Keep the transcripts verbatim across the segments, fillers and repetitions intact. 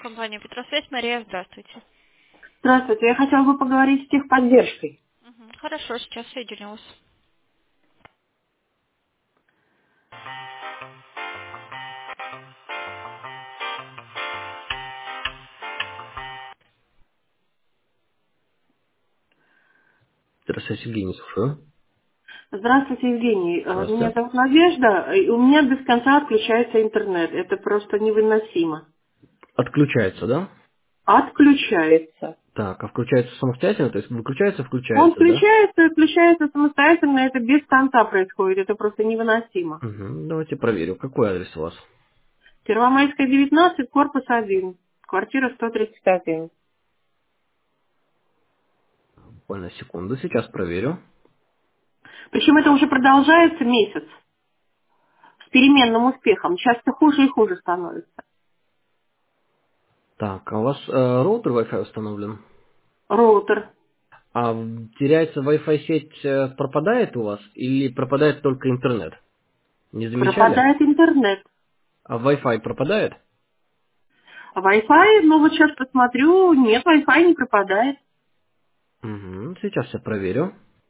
Компания Петросвязь. Мария, здравствуйте. Здравствуйте, я хотела бы поговорить с техподдержкой. Мгм. Хорошо, сейчас соединю вас. Здравствуйте, Евгений, слушаю. Здравствуйте, Евгений. Э, Меня Здравствуйте. зовут Надежда, и у меня без конца отключается интернет. Это просто невыносимо. Отключается, да? Отключается. Так, а включается самостоятельно, то есть выключается, Он включается, да? включается и отключается самостоятельно, это без конца происходит, это просто невыносимо. Угу, давайте проверю. Какой адрес у вас? Первомайская, девятнадцать, корпус один, квартира сто тридцать один. Буквально секунду, сейчас проверю. Причем это уже продолжается месяц с переменным успехом. Сейчас все хуже и хуже становится. Так, а у вас э, роутер Wi-Fi установлен? Роутер. А в- теряется Wi-Fi сеть, э, пропадает у вас или пропадает только интернет? Не замечали? Пропадает интернет. А Wi-Fi пропадает? Wi-Fi, ну вот сейчас посмотрю, нет, Wi-Fi не пропадает. Угу, сейчас я проверю.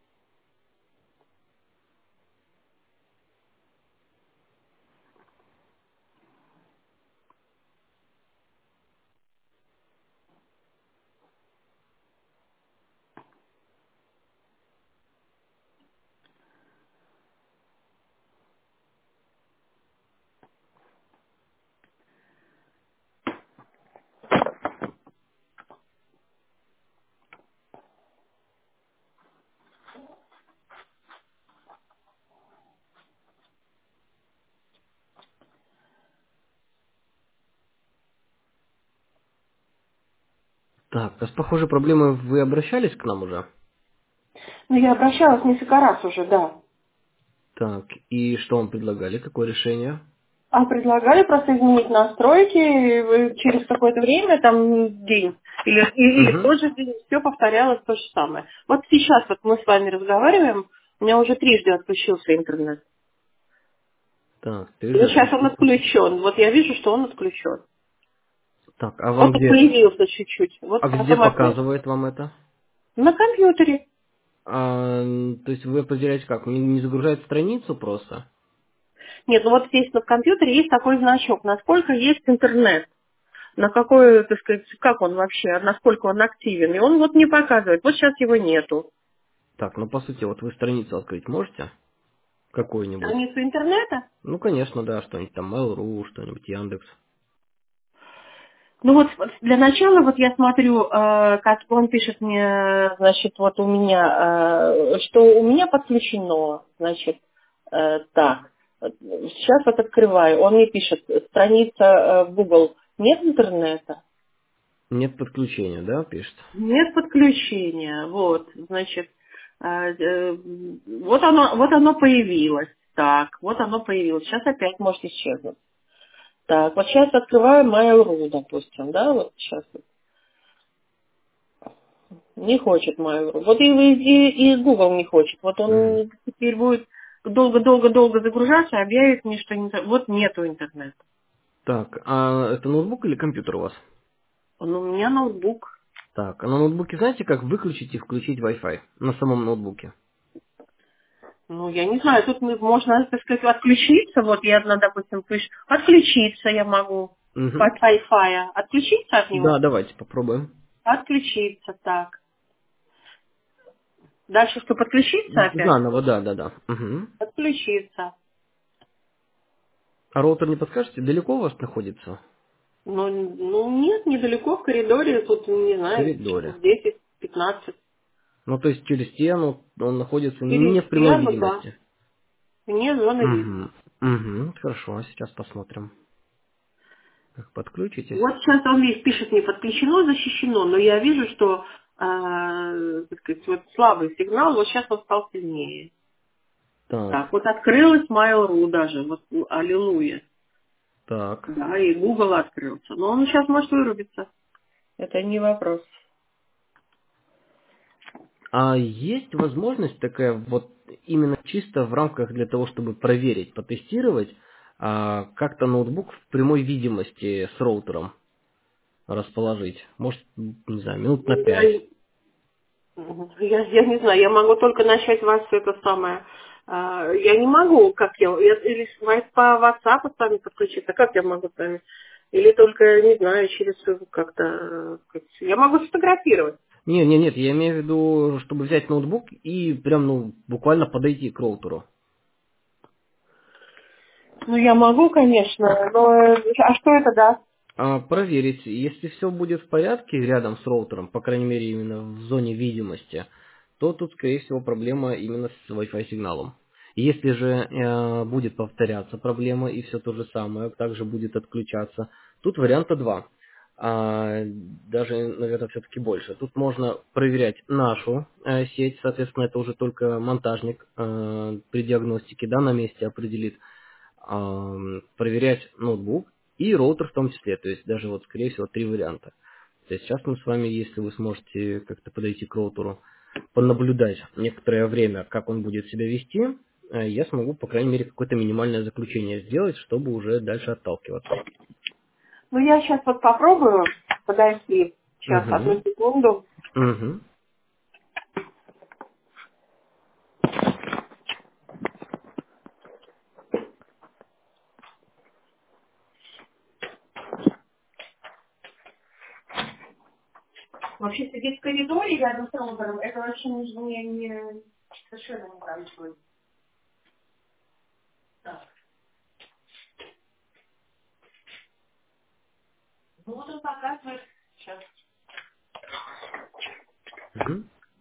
Так, а с похожей проблемой вы обращались к нам уже? Ну, я обращалась несколько раз уже, да. Так, и что вам предлагали? Какое решение? А предлагали просто изменить настройки, и вы через какое-то время, там, день, или, и- или в Угу. тот же день, все повторялось то же самое. Вот сейчас вот мы с вами разговариваем, у меня уже трижды отключился интернет. Так, И ты вот же сейчас он отключился. отключен. Вот я вижу, что он отключен. Так, а Вот вам он где? появился чуть-чуть. Вот А где потом опять. показывает вам это? На компьютере. А, то есть вы определяете как? Не, не загружает страницу просто? Нет, ну вот здесь на компьютере есть такой значок, насколько есть интернет, на какой, так сказать, как он вообще, насколько он активен. И он вот не показывает. Вот сейчас его нету. Так, ну по сути, вот вы страницу открыть можете? Какую-нибудь? Страницу интернета? Ну, конечно, да, что-нибудь там Mail.ru, что-нибудь Яндекс. Ну вот вот для начала вот я смотрю, э, как он пишет мне, значит, вот у меня, э, что у меня подключено, значит, э, так. Вот сейчас вот открываю, он мне пишет, страница э, в Google, нет интернета? Нет подключения, да, пишет? Нет подключения. Вот, значит, э, э, вот оно, вот оно появилось. Так, вот оно появилось. Сейчас опять может исчезнуть. Так, вот сейчас открываю Mail.ru, допустим, да, вот сейчас. вот. Не хочет Mail.ru. Вот и, и, и Google не хочет. Вот Мгм. он теперь будет долго-долго-долго загружаться, объявит мне, что не- вот нету интернета. Так, а это ноутбук или компьютер у вас? Ну, у меня ноутбук. Так, а на ноутбуке знаете, как выключить и включить Wi-Fi? На самом ноутбуке. Ну, я не знаю, тут мы- можно, так сказать, отключиться. Вот я, ну, допустим, пишу, отключиться я могу Угу. от Wi-Fi. Отключиться от Да, него? давайте попробуем. Отключиться, так. Дальше что, подключиться опять? Заново, да, да, да. Угу. Отключиться. А роутер не подскажете, далеко у вас находится? Ну, ну, нет, недалеко в коридоре, тут, не В знаю, коридоре. десять-пятнадцать. Ну, то есть через стену он находится Через не в прямой стену, да. видимости. Вне зоны Угу. видимости. Угу. Хорошо, сейчас посмотрим. Как подключитесь. Вот сейчас он здесь пишет, не подключено, защищено, но я вижу, что э, так сказать, вот слабый сигнал, вот сейчас он стал сильнее. Так, Так, вот открылась Mail.ru даже, вот, ну, аллилуйя. так. Да, и Google открылся. Но он сейчас может вырубиться. Это не вопрос. А есть возможность такая, вот именно чисто в рамках для того, чтобы проверить, потестировать, а, как-то ноутбук в прямой видимости с роутером? расположить? Может, не знаю, минут на Я, пять. я, я не знаю, я могу только начать вас это самое. а, Я не могу, как я, я или с- вас по WhatsApp с вами подключиться, как я могу с вами? Или только, не знаю, через как-то... э, как- Я могу сфотографировать. Не, не, нет, я имею в виду, чтобы взять ноутбук и прям, ну, буквально подойти к роутеру. Ну, я могу, конечно, но... э, А что это даст? А, проверить, если все будет в порядке рядом с роутером, по крайней мере именно в зоне видимости, то тут, скорее всего, проблема именно с Wi-Fi сигналом. Если же э, будет повторяться проблема и все то же самое, также будет отключаться, тут варианта два. А, даже, наверное, все-таки больше. Тут можно проверять нашу э, сеть, соответственно, это уже только монтажник э, при диагностике, да, на месте определит, ам, проверять ноутбук и роутер в том числе. То есть даже вот, скорее всего, три варианта. То есть сейчас мы с вами, если вы сможете как-то подойти к роутеру, понаблюдать некоторое время, как он будет себя вести, э, я смогу, по крайней мере, какое-то минимальное заключение сделать, чтобы уже дальше отталкиваться. Ну, я сейчас вот попробую подойти. Сейчас, Угу. одну секунду. Угу. Вообще сидеть в коридоре рядом с роутером, это вообще не, не, не- совершенно не происходит. Так. Ну, вот он показывает сейчас. Угу.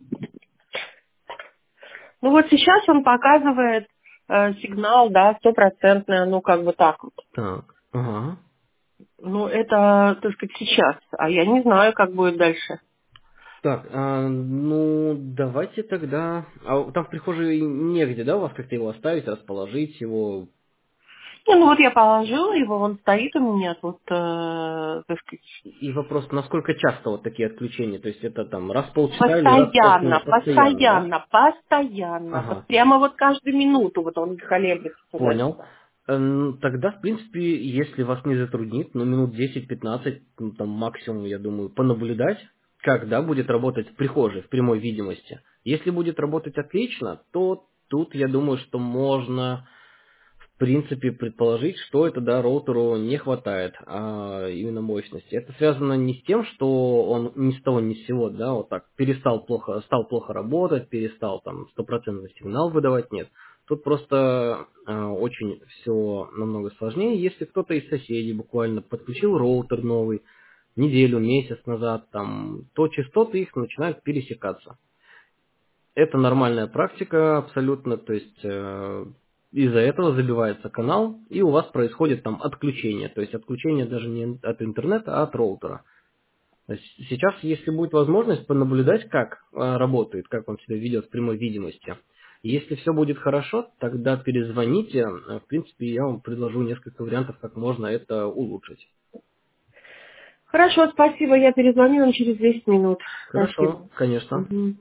Ну, вот сейчас он показывает э, сигнал, да, стопроцентный, ну, как бы так вот. Так. Ага. Ну, это, так сказать, сейчас. А я не знаю, как будет дальше. Так, а, ну, давайте тогда... А там в прихожей негде, да, у вас как-то его оставить, расположить его? Не, ну вот я положила его, он стоит у меня тут, э, так сказать, И вопрос, насколько часто вот такие отключения? То есть это там раз в полчаса или раз в полдня? постоянно, Постоянно, да? постоянно, постоянно. Вот Ага, прямо вот каждую минуту вот он колеблется понял. туда-сюда. Эм, Тогда, в принципе, если вас не затруднит, ну, минут десять-пятнадцать, ну, там, максимум, я думаю, понаблюдать, как, да, будет работать в прихожей, в прямой видимости. Если будет работать отлично, то тут, я думаю, что можно в принципе предположить, что это, да, роутеру не хватает а, именно мощности. Это связано не с тем, что он ни с того ни с сего, да, вот так перестал плохо, стал плохо работать, перестал там стопроцентный сигнал выдавать, нет. Тут просто а, очень все намного сложнее. Если кто-то из соседей буквально подключил роутер новый неделю, месяц назад, там, то частоты их начинают пересекаться. Это нормальная практика абсолютно, то есть э, из-за этого забивается канал, и у вас происходит там отключение, то есть отключение даже не от интернета, а от роутера. То есть сейчас, если будет возможность понаблюдать, как э, работает, как он себя ведет в прямой видимости, если все будет хорошо, тогда перезвоните, Э, в принципе, я вам предложу несколько вариантов, как можно это улучшить. Хорошо, спасибо, я перезвоню вам через десять минут. Хорошо, Спасибо. конечно. Мгм.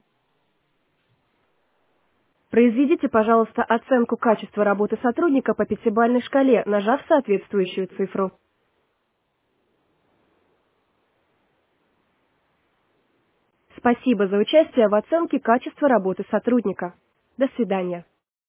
Произведите, пожалуйста, оценку качества работы сотрудника по пятибалльной шкале, нажав соответствующую цифру. Спасибо за участие в оценке качества работы сотрудника. До свидания.